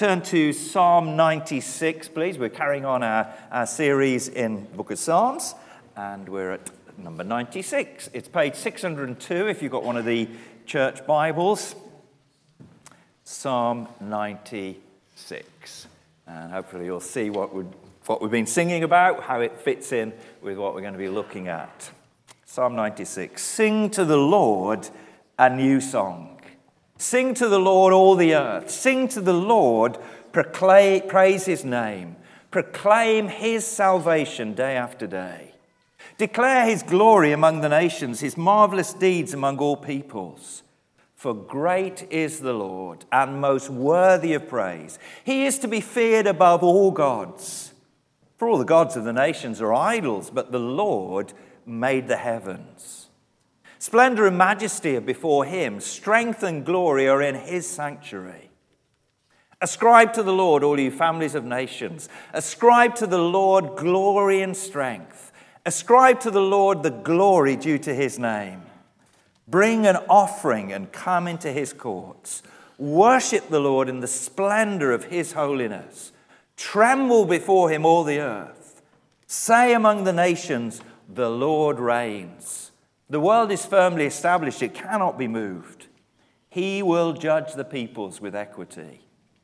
turn to Psalm 96, please. We're carrying on our series in the book of Psalms, and we're at number 96. It's page 602 if you've got one of the church Bibles. Psalm 96. And hopefully you'll see what we've been singing about, how it fits in with what we're going to be looking at. Psalm 96. Sing to the Lord a new song. Sing to the Lord, all the earth. Sing to the Lord, praise his name. Proclaim his salvation day after day. Declare his glory among the nations, his marvelous deeds among all peoples. For great is the Lord, and most worthy of praise. He is to be feared above all gods. For all the gods of the nations are idols, but the Lord made the heavens. Splendor and majesty are before him. Strength and glory are in his sanctuary. Ascribe to the Lord, all you families of nations. Ascribe to the Lord glory and strength. Ascribe to the Lord the glory due to his name. Bring an offering and come into his courts. Worship the Lord in the splendor of his holiness. Tremble before him, all the earth. Say among the nations, the Lord reigns. The world is firmly established, it cannot be moved. He will judge the peoples with equity.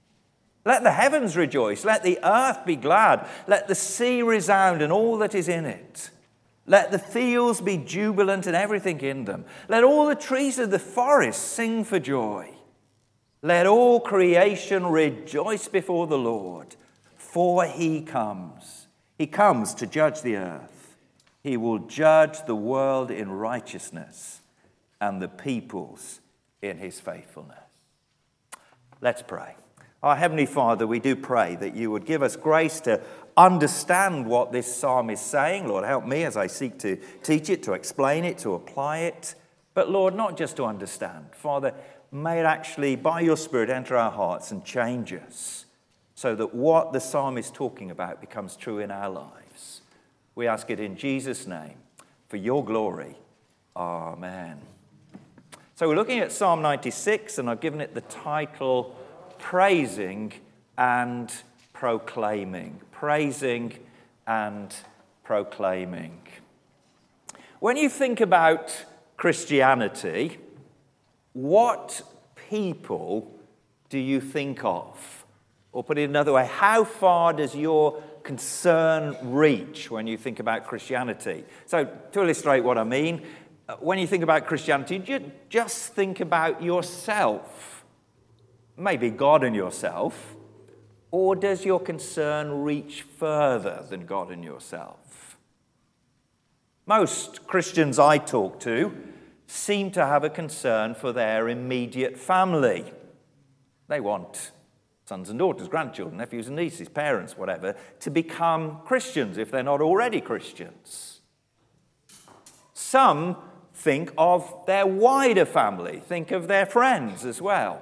Let the heavens rejoice, let the earth be glad, let the sea resound and all that is in it. Let the fields be jubilant and everything in them. Let all the trees of the forest sing for joy. Let all creation rejoice before the Lord, for he comes. He comes to judge the earth. He will judge the world in righteousness and the peoples in his faithfulness. Let's pray. Our Heavenly Father, we do pray that you would give us grace to understand what this psalm is saying. Lord, help me as I seek to teach it, to explain it, to apply it. But Lord, not just to understand. Father, may it actually, by your Spirit, enter our hearts and change us so that what the psalm is talking about becomes true in our lives. We ask it in Jesus' name, for your glory. Amen. So we're looking at Psalm 96, and I've given it the title, Praising and Proclaiming. Praising and Proclaiming. When you think about Christianity, what people do you think of? Or put it another way, how far does your concern reach when you think about Christianity? So to illustrate what I mean, when you think about Christianity, do you just think about yourself? Maybe God and yourself. Or does your concern reach further than God and yourself? Most Christians I talk to seem to have a concern for their immediate family. They want sons and daughters, grandchildren, nephews and nieces, parents, whatever, to become Christians if they're not already Christians. Some think of their wider family, think of their friends as well.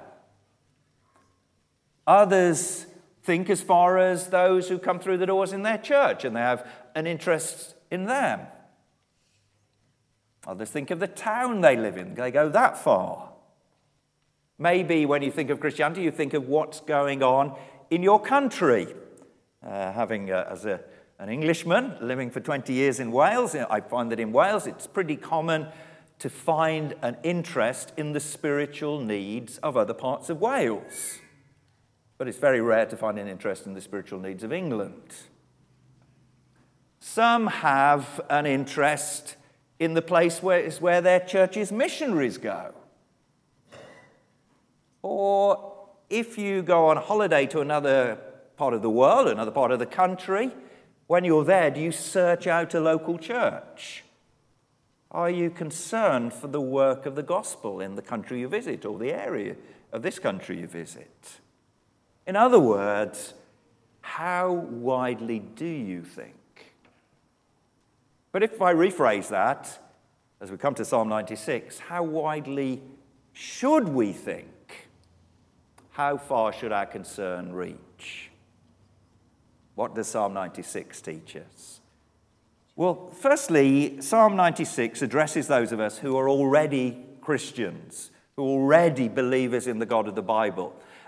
Others think as far as those who come through the doors in their church and they have an interest in them. Others think of the town they live in, they go that far. Maybe when you think of Christianity, you think of what's going on in your country. As an Englishman living for 20 years in Wales, I find that in Wales it's pretty common to find an interest in the spiritual needs of other parts of Wales. But it's very rare to find an interest in the spiritual needs of England. Some have an interest in the place where their church's missionaries go. Or if you go on holiday to another part of the world, another part of the country, when you're there, do you search out a local church? Are you concerned for the work of the gospel in the country you visit or the area of this country you visit? In other words, how widely do you think? But if I rephrase that, as we come to Psalm 96, how widely should we think? How far should our concern reach? What does Psalm 96 teach us? Well, firstly, Psalm 96 addresses those of us who are already Christians, who are already believers in the God of the Bible.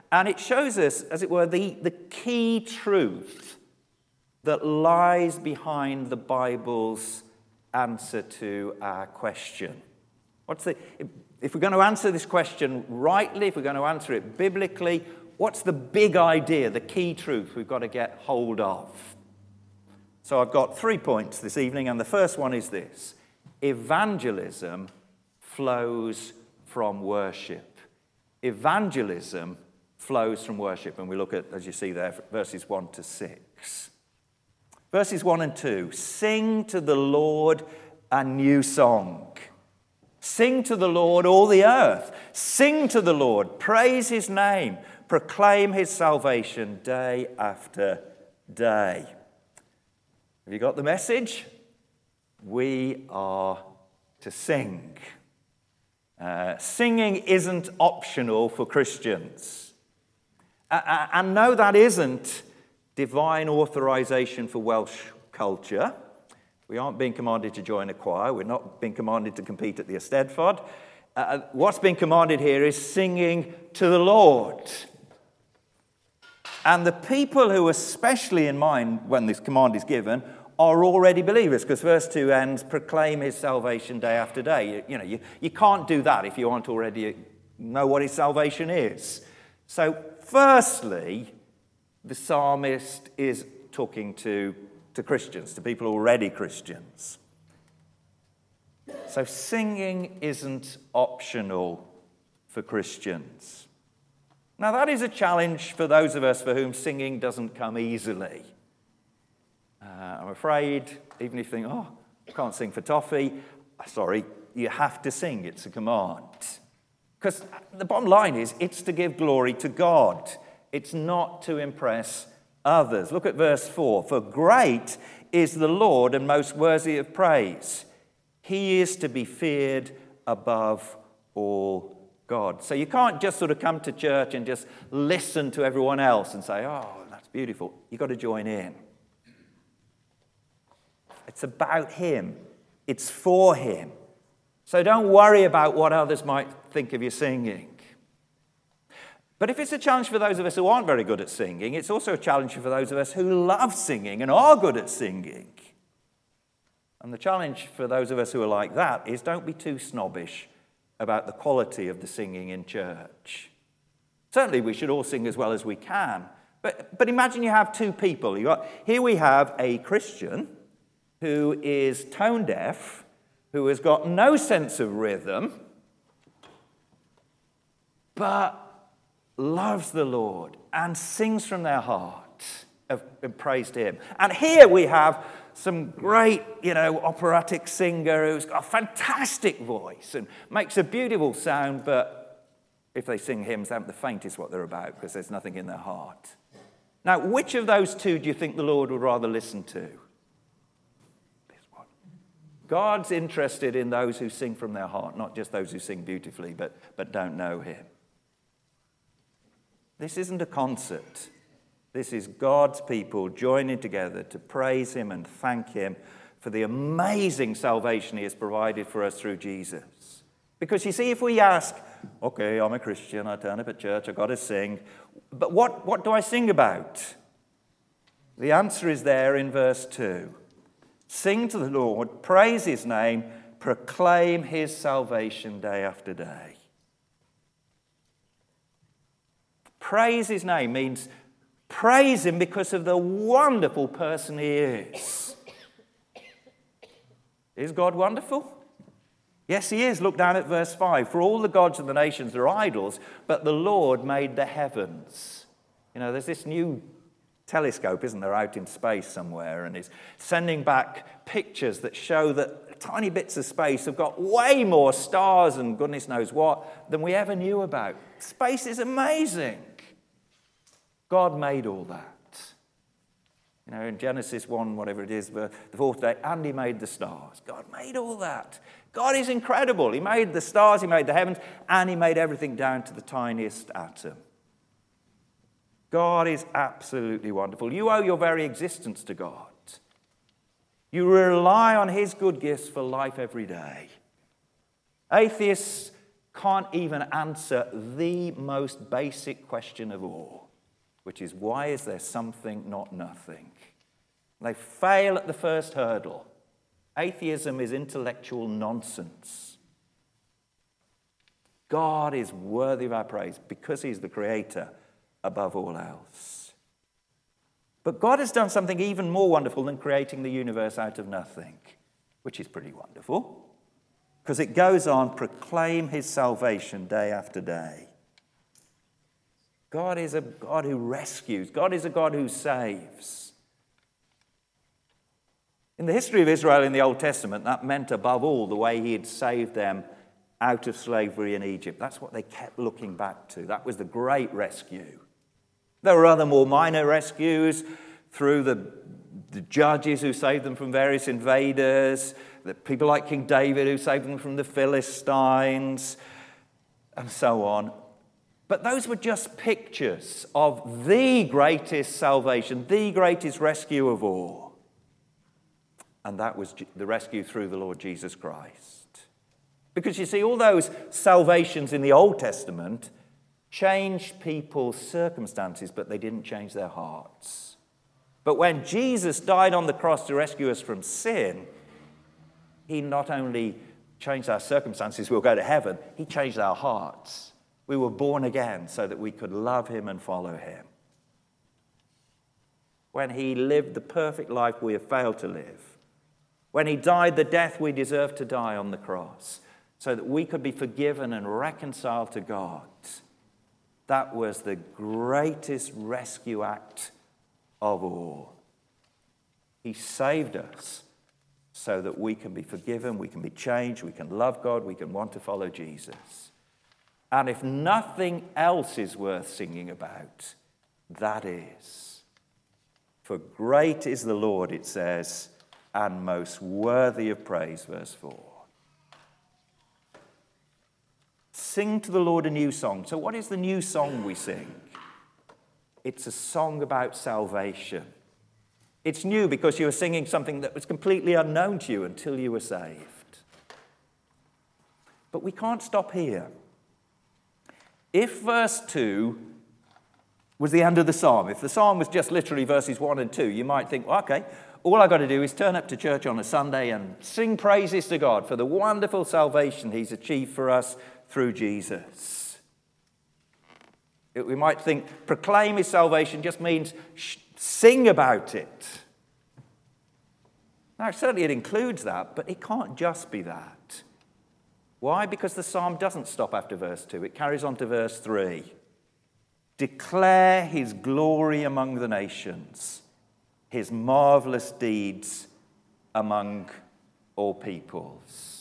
And it shows us, as it were, the key truth that lies behind the Bible's answer to our question. If we're going to answer this question rightly, if we're going to answer it biblically, what's the big idea, the key truth we've got to get hold of? So I've got 3 points this evening, and the first one is this: evangelism flows from worship. Evangelism flows from worship. And we look at, as you see there, verses 1 to 6. Verses 1 and 2, sing to the Lord a new song. Sing to the Lord, all the earth. Sing to the Lord, praise his name, proclaim his salvation day after day. Have you got the message? We are to sing. Singing isn't optional for Christians. And no, that isn't divine authorization for Welsh culture. We aren't being commanded to join a choir. We're not being commanded to compete at the Eisteddfod. What's being commanded here is singing to the Lord. And the people who are specially in mind when this command is given are already believers, because verse 2 ends, proclaim his salvation day after day. You can't do that if you aren't already know what his salvation is. So firstly, the psalmist is talking to Christians, to people already Christians. So singing isn't optional for Christians. Now that is a challenge for those of us for whom singing doesn't come easily. I'm afraid, even if you think, I can't sing for toffee, sorry, you have to sing, it's a command. Because the bottom line is, it's to give glory to God. It's not to impress others. Look at verse 4. For great is the Lord and most worthy of praise. He is to be feared above all gods. So you can't just sort of come to church and just listen to everyone else and say, that's beautiful. You've got to join in. It's about him. It's for him. So don't worry about what others might think of your singing. But if it's a challenge for those of us who aren't very good at singing, it's also a challenge for those of us who love singing and are good at singing. And the challenge for those of us who are like that is, don't be too snobbish about the quality of the singing in church. Certainly we should all sing as well as we can. But imagine you have two people. Here we have a Christian who is tone deaf, who has got no sense of rhythm, but loves the Lord and sings from their heart and praise to him. And here we have some great, operatic singer who's got a fantastic voice and makes a beautiful sound, but if they sing hymns, they haven't the faintest what they're about because there's nothing in their heart. Now, which of those two do you think the Lord would rather listen to? This one. God's interested in those who sing from their heart, not just those who sing beautifully but don't know him. This isn't a concert. This is God's people joining together to praise him and thank him for the amazing salvation he has provided for us through Jesus. Because you see, if we ask, okay, I'm a Christian, I turn up at church, I've got to sing, but what do I sing about? The answer is there in verse 2. Sing to the Lord, praise his name, proclaim his salvation day after day. Praise his name means praise him because of the wonderful person he is. Is God wonderful? Yes, he is. Look down at verse 5. For all the gods of the nations are idols, but the Lord made the heavens. There's this new telescope, isn't there, out in space somewhere, and it's sending back pictures that show that tiny bits of space have got way more stars and goodness knows what than we ever knew about. Space is amazing. God made all that. In Genesis 1, whatever it is, the fourth day, and he made the stars. God made all that. God is incredible. He made the stars, he made the heavens, and he made everything down to the tiniest atom. God is absolutely wonderful. You owe your very existence to God. You rely on his good gifts for life every day. Atheists can't even answer the most basic question of all, which is, why is there something, not nothing? They fail at the first hurdle. Atheism is intellectual nonsense. God is worthy of our praise because he's the creator above all else. But God has done something even more wonderful than creating the universe out of nothing, which is pretty wonderful, because it goes on, proclaim his salvation day after day. God is a God who rescues. God is a God who saves. In the history of Israel in the Old Testament, that meant above all the way he had saved them out of slavery in Egypt. That's what they kept looking back to. That was the great rescue. There were other more minor rescues through the judges who saved them from various invaders, the people like King David who saved them from the Philistines, and so on. But those were just pictures of the greatest salvation, the greatest rescue of all. And that was the rescue through the Lord Jesus Christ. Because you see, all those salvations in the Old Testament changed people's circumstances, but they didn't change their hearts. But when Jesus died on the cross to rescue us from sin, he not only changed our circumstances, we'll go to heaven, he changed our hearts. We were born again so that we could love him and follow him. When he lived the perfect life we have failed to live, when he died the death we deserve to die on the cross, so that we could be forgiven and reconciled to God, that was the greatest rescue act of all. He saved us so that we can be forgiven, we can be changed, we can love God, we can want to follow Jesus. And if nothing else is worth singing about, that is. For great is the Lord, it says, and most worthy of praise, verse 4. Sing to the Lord a new song. So what is the new song we sing? It's a song about salvation. It's new because you are singing something that was completely unknown to you until you were saved. But we can't stop here. If verse 2 was the end of the psalm, if the psalm was just literally verses 1 and 2, you might think, well, okay, all I've got to do is turn up to church on a Sunday and sing praises to God for the wonderful salvation he's achieved for us through Jesus. We might think proclaim his salvation just means sing about it. Now, certainly it includes that, but it can't just be that. Why? Because the psalm doesn't stop after verse 2. It carries on to verse 3. Declare his glory among the nations, his marvelous deeds among all peoples.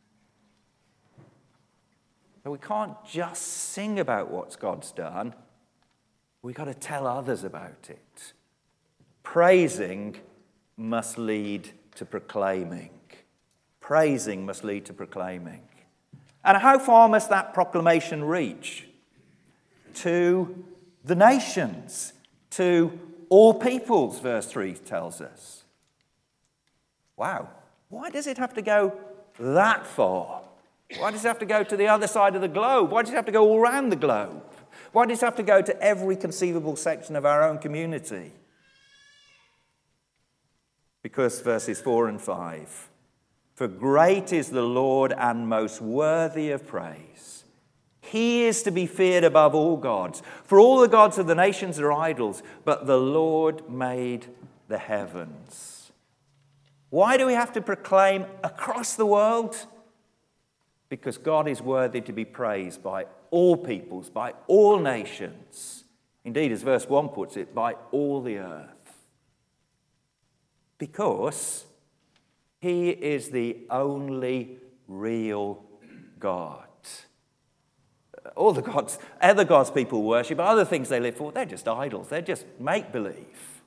But we can't just sing about what God's done. We've got to tell others about it. Praising must lead to proclaiming. Praising must lead to proclaiming. And how far must that proclamation reach? To the nations, to all peoples, verse 3 tells us. Wow, why does it have to go that far? Why does it have to go to the other side of the globe? Why does it have to go all around the globe? Why does it have to go to every conceivable section of our own community? Because verses 4 and 5, for great is the Lord and most worthy of praise. He is to be feared above all gods. For all the gods of the nations are idols, but the Lord made the heavens. Why do we have to proclaim across the world? Because God is worthy to be praised by all peoples, by all nations. Indeed, as verse 1 puts it, by all the earth. Because he is the only real God. All the gods, other gods people worship, other things they live for, they're just idols. They're just make-believe.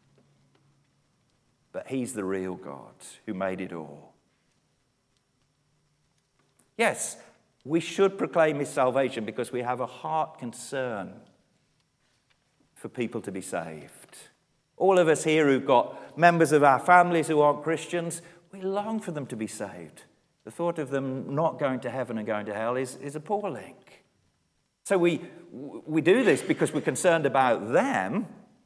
But he's the real God who made it all. Yes, we should proclaim his salvation because we have a heart concern for people to be saved. All of us here who've got members of our families who aren't Christians, we long for them to be saved. The thought of them not going to heaven and going to hell is appalling. So we do this because we're concerned about them,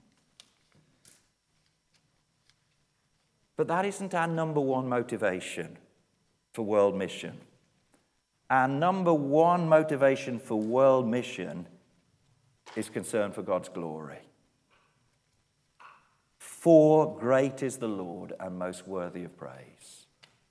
but that isn't our number one motivation for world mission. Our number one motivation for world mission is concern for God's glory. For great is the Lord and most worthy of praise.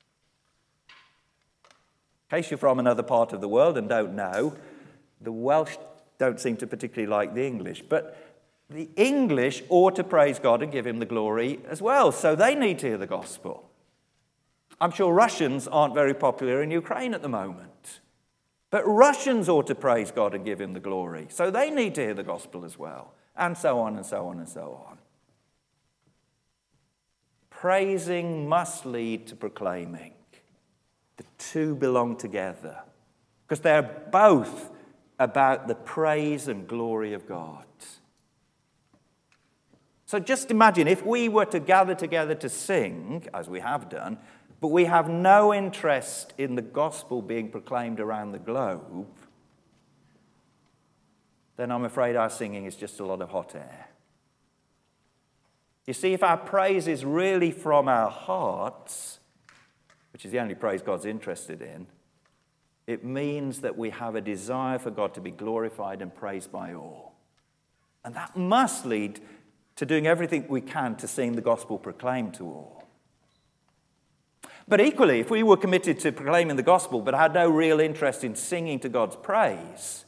In case you're from another part of the world and don't know, the Welsh don't seem to particularly like the English, but the English ought to praise God and give him the glory as well, so they need to hear the gospel. I'm sure Russians aren't very popular in Ukraine at the moment, but Russians ought to praise God and give him the glory, so they need to hear the gospel as well, and so on and so on and so on. Praising must lead to proclaiming. The two belong together because they're both about the praise and glory of God. So just imagine if we were to gather together to sing, as we have done, but we have no interest in the gospel being proclaimed around the globe, then I'm afraid our singing is just a lot of hot air. You see, if our praise is really from our hearts, which is the only praise God's interested in, it means that we have a desire for God to be glorified and praised by all. And that must lead to doing everything we can to sing the gospel proclaimed to all. But equally, if we were committed to proclaiming the gospel but had no real interest in singing to God's praise,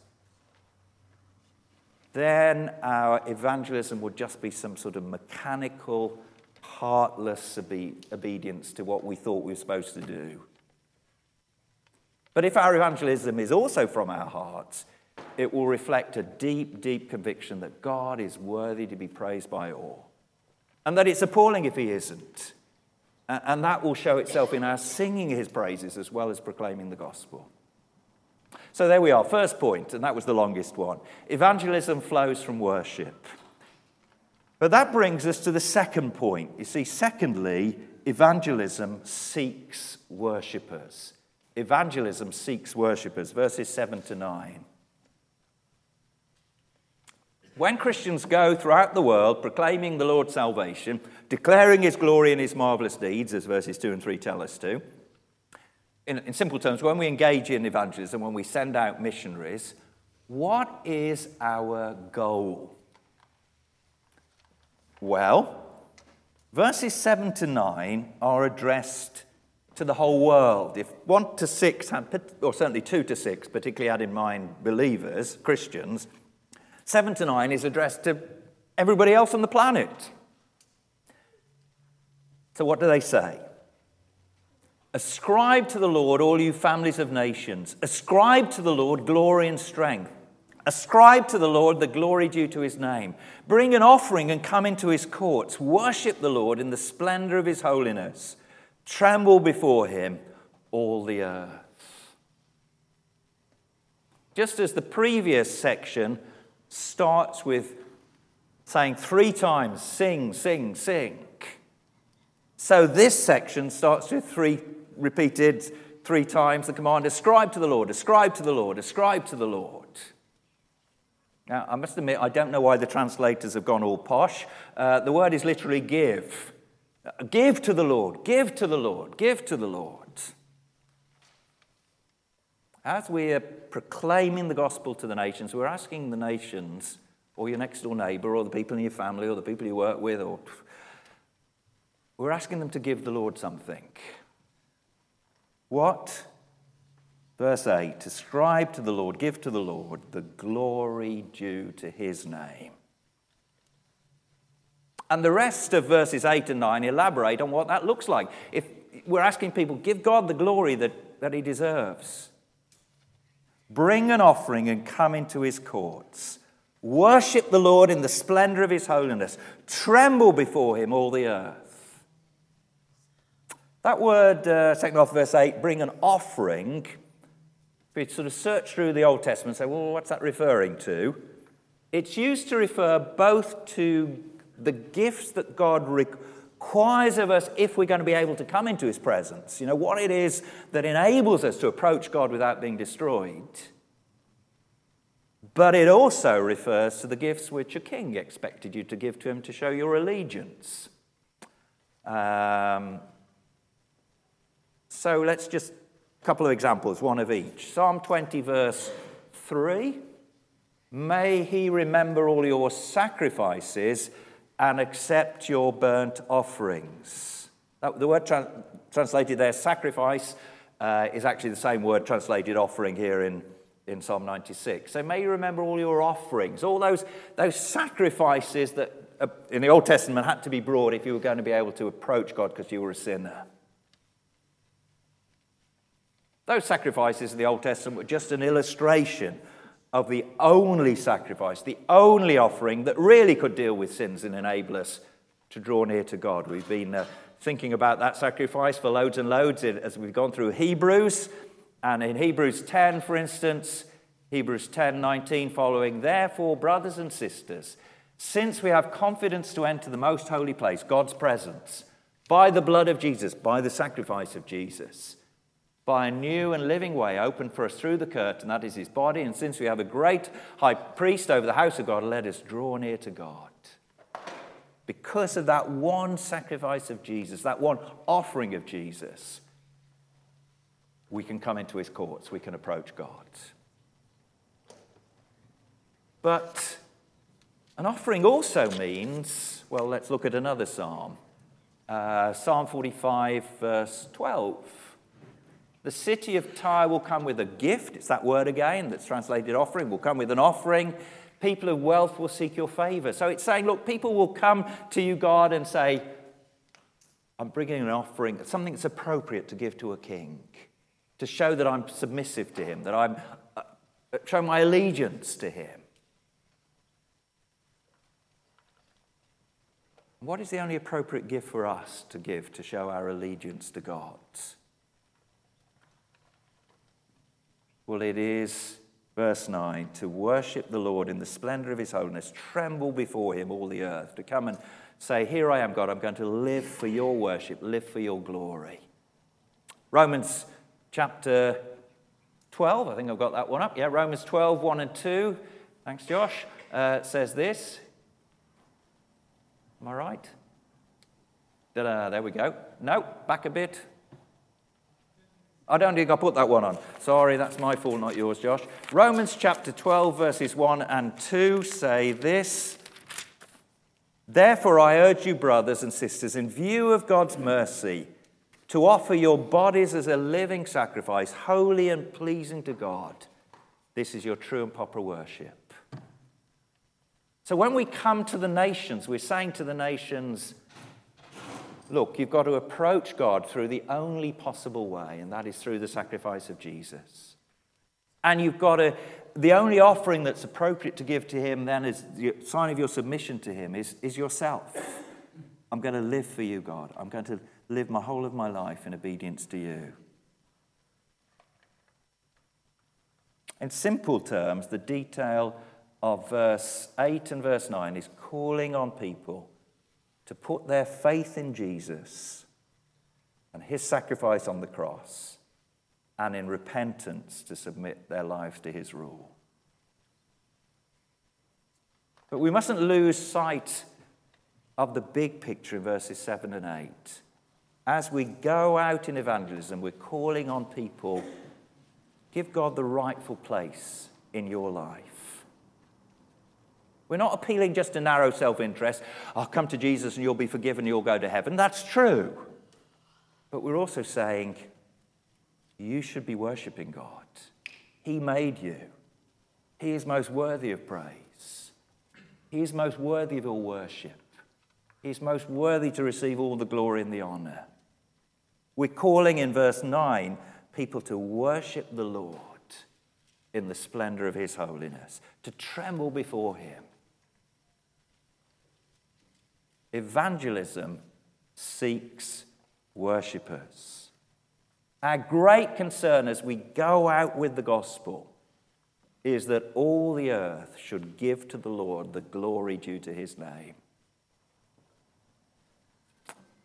then our evangelism would just be some sort of mechanical, heartless obedience to what we thought we were supposed to do. But if our evangelism is also from our hearts, it will reflect a deep, deep conviction that God is worthy to be praised by all, and that it's appalling if he isn't. And that will show itself in our singing his praises as well as proclaiming the gospel. So there we are, first point, and that was the longest one. Evangelism flows from worship. But that brings us to the second point. You see, secondly, evangelism seeks worshippers. Evangelism seeks worshippers, verses 7 to 9. When Christians go throughout the world proclaiming the Lord's salvation, declaring his glory and his marvelous deeds, as verses 2 and 3 tell us to, in simple terms, when we engage in evangelism, when we send out missionaries, what is our goal? Well, verses 7 to 9 are addressed to the whole world. If 1 to 6, or certainly 2 to 6, particularly had in mind believers, Christians, 7 to 9 is addressed to everybody else on the planet. So what do they say? Ascribe to the Lord, all you families of nations. Ascribe to the Lord glory and strength. Ascribe to the Lord the glory due to his name. Bring an offering and come into his courts. Worship the Lord in the splendor of his holiness. Tremble before him, all the earth. Just as the previous section starts with saying 3 times, sing, sing, sing. So this section starts with repeated 3 times the command, ascribe to the Lord, ascribe to the Lord, ascribe to the Lord. Now, I must admit, I don't know why the translators have gone all posh. The word is literally give. Give to the Lord, give to the Lord, give to the Lord. As we are proclaiming the gospel to the nations, we're asking the nations, or your next door neighbor, or the people in your family, or the people you work with, or we're asking them to give the Lord something. What? Verse 8, ascribe to the Lord, give to the Lord the glory due to his name. And the rest of verses 8 and 9 elaborate on what that looks like. If we're asking people, give God the glory that he deserves. Bring an offering and come into his courts. Worship the Lord in the splendor of his holiness. Tremble before him, all the earth. That word, second half of verse 8, bring an offering. If you sort of search through the Old Testament and say, well, what's that referring to? It's used to refer both to the gifts that God requires of us, if we're going to be able to come into his presence, what it is that enables us to approach God without being destroyed. But it also refers to the gifts which a king expected you to give to him to show your allegiance. So let's just, a couple of examples, one of each. Psalm 20, verse 3. May he remember all your sacrifices and accept your burnt offerings. The word translated there, sacrifice, is actually the same word translated offering here in Psalm 96. So may you remember all your offerings, all those sacrifices that in the Old Testament had to be brought if you were going to be able to approach God because you were a sinner. Those sacrifices in the Old Testament were just an illustration of the only sacrifice, the only offering that really could deal with sins and enable us to draw near to God. We've been thinking about that sacrifice for loads and loads as we've gone through Hebrews. And in Hebrews 10, for instance, Hebrews 10:19 following, therefore, brothers and sisters, since we have confidence to enter the most holy place, God's presence, by the blood of Jesus, by the sacrifice of Jesus, by a new and living way opened for us through the curtain, that is his body. And since we have a great high priest over the house of God, let us draw near to God. Because of that one sacrifice of Jesus, that one offering of Jesus, we can come into his courts, we can approach God. But an offering also means, well, let's look at another psalm. Psalm 45, verse 12. The city of Tyre will come with a gift. It's that word again that's translated offering. Will come with an offering. People of wealth will seek your favor. So it's saying, look, people will come to you, God, and say, I'm bringing an offering, something that's appropriate to give to a king, to show that I'm submissive to him, that I'm show my allegiance to him. What is the only appropriate gift for us to give to show our allegiance to God? Well, it is, verse 9, to worship the Lord in the splendor of his holiness, tremble before him, all the earth, to come and say, here I am, God, I'm going to live for your worship, live for your glory. Romans chapter 12, I think I've got that one up. Yeah, Romans 12, 1 and 2. Thanks, Josh. Says this. Am I right? There we go. No, back a bit. I don't think I put that one on. Sorry, that's my fault, not yours, Josh. Romans chapter 12, verses 1 and 2 say this. Therefore, I urge you, brothers and sisters, in view of God's mercy, to offer your bodies as a living sacrifice, holy and pleasing to God. This is your true and proper worship. So when we come to the nations, we're saying to the nations, look, you've got to approach God through the only possible way, and that is through the sacrifice of Jesus. And you've got to, the only offering that's appropriate to give to him then is the sign of your submission to him is yourself. I'm going to live for you, God. I'm going to live my whole of my life in obedience to you. In simple terms, the detail of verse 8 and verse 9 is calling on people to put their faith in Jesus and his sacrifice on the cross, and in repentance to submit their lives to his rule. But we mustn't lose sight of the big picture in verses 7 and 8. As we go out in evangelism, we're calling on people, give God the rightful place in your life. We're not appealing just to narrow self-interest. I'll come to Jesus and you'll be forgiven, you'll go to heaven. That's true. But we're also saying, you should be worshiping God. He made you. He is most worthy of praise. He is most worthy of all worship. He is most worthy to receive all the glory and the honor. We're calling in verse 9 people to worship the Lord in the splendor of his holiness, to tremble before him. Evangelism seeks worshippers. Our great concern as we go out with the gospel is that all the earth should give to the Lord the glory due to his name.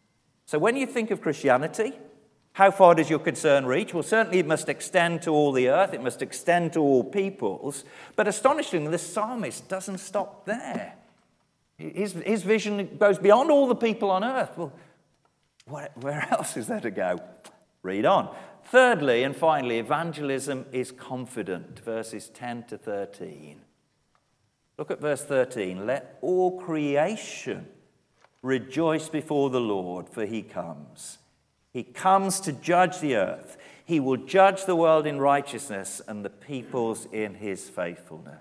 So when you think of Christianity, how far does your concern reach? Well, certainly it must extend to all the earth. It must extend to all peoples. But astonishingly, the psalmist doesn't stop there. His vision goes beyond all the people on earth. Well, where else is there to go? Read on. Thirdly and finally, evangelism is confident. Verses 10 to 13. Look at verse 13. Let all creation rejoice before the Lord, for he comes. He comes to judge the earth. He will judge the world in righteousness and the peoples in his faithfulness.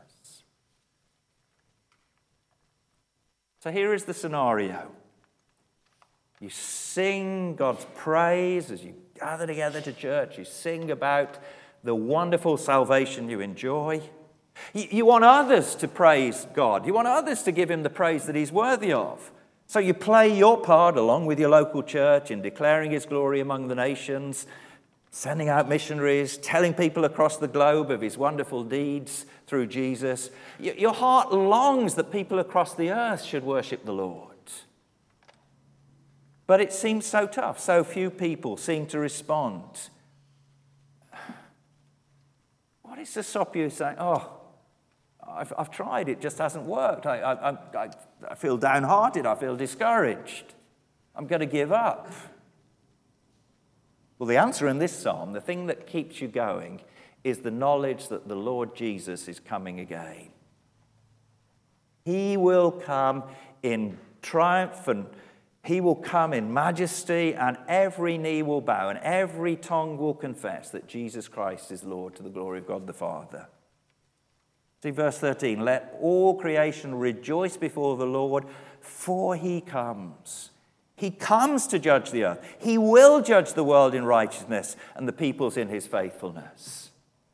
So here is the scenario. You sing God's praise as you gather together to church. You sing about the wonderful salvation you enjoy. You want others to praise God. You want others to give him the praise that he's worthy of. So you play your part along with your local church in declaring his glory among the nations, sending out missionaries, telling people across the globe of his wonderful deeds through Jesus. Your heart longs that people across the earth should worship the Lord. But it seems so tough. So few people seem to respond. What is to stop you saying, oh, I've tried, it just hasn't worked. I feel downhearted, I feel discouraged. I'm going to give up. Well, the answer in this psalm, the thing that keeps you going, is the knowledge that the Lord Jesus is coming again. He will come in triumph and he will come in majesty, and every knee will bow and every tongue will confess that Jesus Christ is Lord, to the glory of God the Father. See verse 13, let all creation rejoice before the Lord, for he comes. He comes to judge the earth. He will judge the world in righteousness and the peoples in his faithfulness.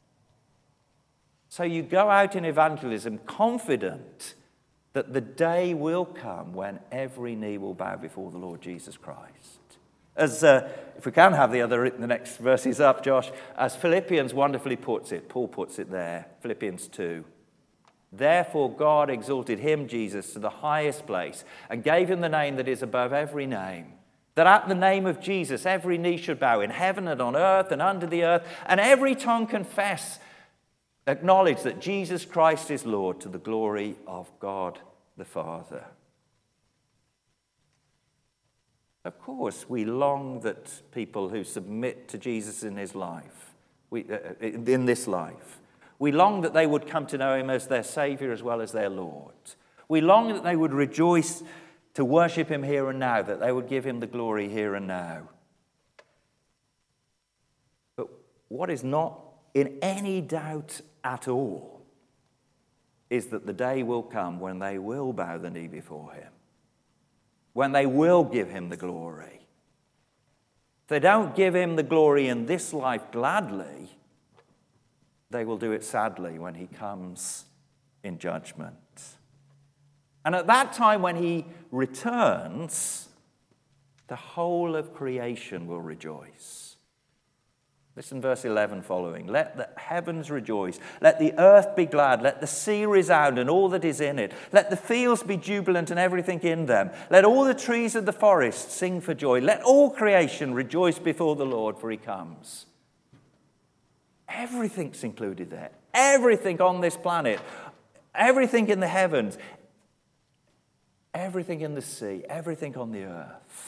So you go out in evangelism confident that the day will come when every knee will bow before the Lord Jesus Christ. As, if we can have the next verses up, Josh, as Philippians wonderfully puts it, Paul puts it there, Philippians 2. Therefore God exalted him, Jesus, to the highest place and gave him the name that is above every name, that at the name of Jesus every knee should bow in heaven and on earth and under the earth, and every tongue acknowledge that Jesus Christ is Lord, to the glory of God the Father. Of course, we long that people who submit to Jesus in his life, in this life, we long that they would come to know him as their Saviour as well as their Lord. We long that they would rejoice to worship him here and now, that they would give him the glory here and now. But what is not in any doubt at all is that the day will come when they will bow the knee before him, when they will give him the glory. If they don't give him the glory in this life gladly, they will do it sadly when he comes in judgment. And at that time when he returns, the whole of creation will rejoice. Listen, verse 11 following. Let the heavens rejoice. Let the earth be glad. Let the sea resound and all that is in it. Let the fields be jubilant and everything in them. Let all the trees of the forest sing for joy. Let all creation rejoice before the Lord, for he comes. Everything's included there. Everything on this planet. Everything in the heavens. Everything in the sea. Everything on the earth.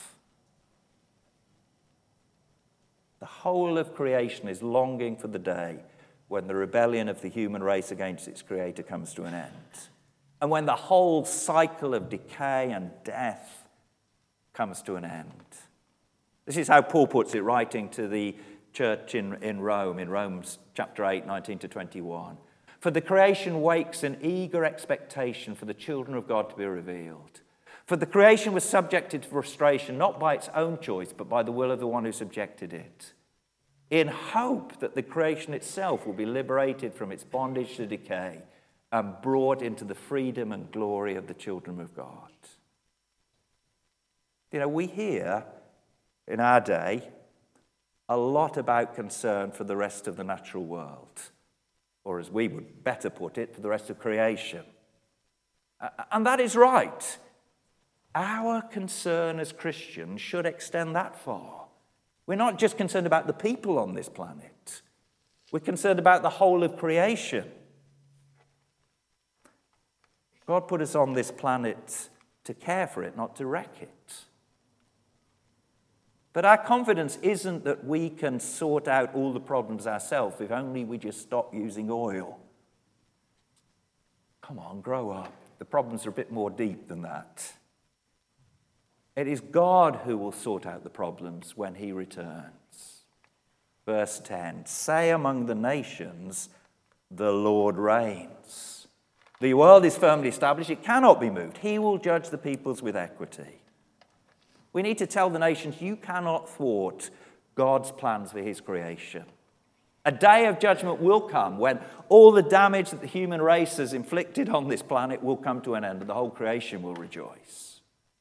The whole of creation is longing for the day when the rebellion of the human race against its creator comes to an end. And when the whole cycle of decay and death comes to an end. This is how Paul puts it, writing to the church in Rome, in Romans chapter 8, 19 to 21. For the creation waits in eager expectation for the children of God to be revealed. For the creation was subjected to frustration, not by its own choice, but by the will of the one who subjected it, in hope that the creation itself will be liberated from its bondage to decay and brought into the freedom and glory of the children of God. You know, we hear in our day a lot about concern for the rest of the natural world, or as we would better put it, for the rest of creation. And that is right. our concern as Christians should extend that far. We're not just concerned about the people on this planet. We're concerned about the whole of creation. God put us on this planet to care for it, not to wreck it. But our confidence isn't that we can sort out all the problems ourselves if only we just stop using oil. Come on, grow up. The problems are a bit more deep than that. It is God who will sort out the problems when he returns. Verse 10, say among the nations, the Lord reigns. The world is firmly established, it cannot be moved. He will judge the peoples with equity. We need to tell the nations, you cannot thwart God's plans for his creation. A day of judgment will come when all the damage that the human race has inflicted on this planet will come to an end and the whole creation will rejoice.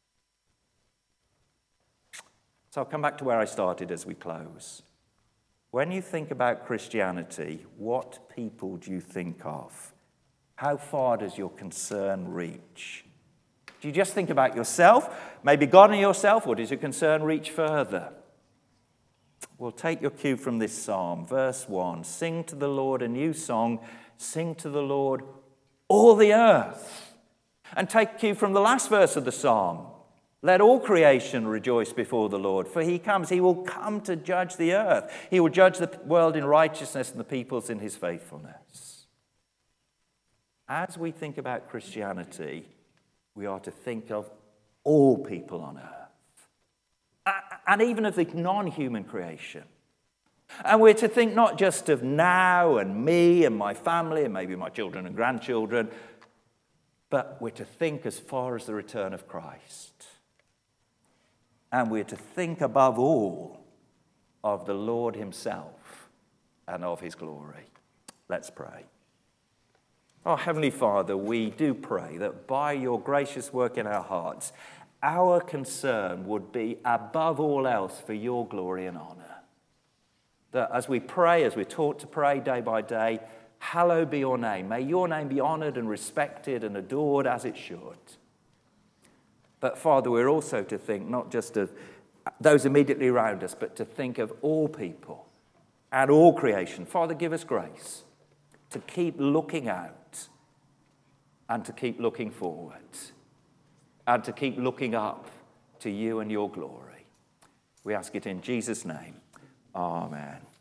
So I'll come back to where I started as we close. When you think about Christianity, what people do you think of? How far does your concern reach? Do you just think about yourself, maybe God and yourself, or does your concern reach further? Well, take your cue from this psalm, verse 1. Sing to the Lord a new song. Sing to the Lord, all the earth. And take cue from the last verse of the psalm. Let all creation rejoice before the Lord, for he comes. He will come to judge the earth. He will judge the world in righteousness and the peoples in his faithfulness. As we think about Christianity, we are to think of all people on earth, and even of the non-human creation. And we're to think not just of now and me and my family and maybe my children and grandchildren, but we're to think as far as the return of Christ. And we're to think above all of the Lord himself and of his glory. Let's pray. Oh, Heavenly Father, we do pray that by your gracious work in our hearts, our concern would be above all else for your glory and honor. That as we pray, as we're taught to pray day by day, hallowed be your name. May your name be honored and respected and adored as it should. But Father, we're also to think not just of those immediately around us, but to think of all people and all creation. Father, give us grace to keep looking out and to keep looking forward and to keep looking up to you and your glory. We ask it in Jesus' name. Amen.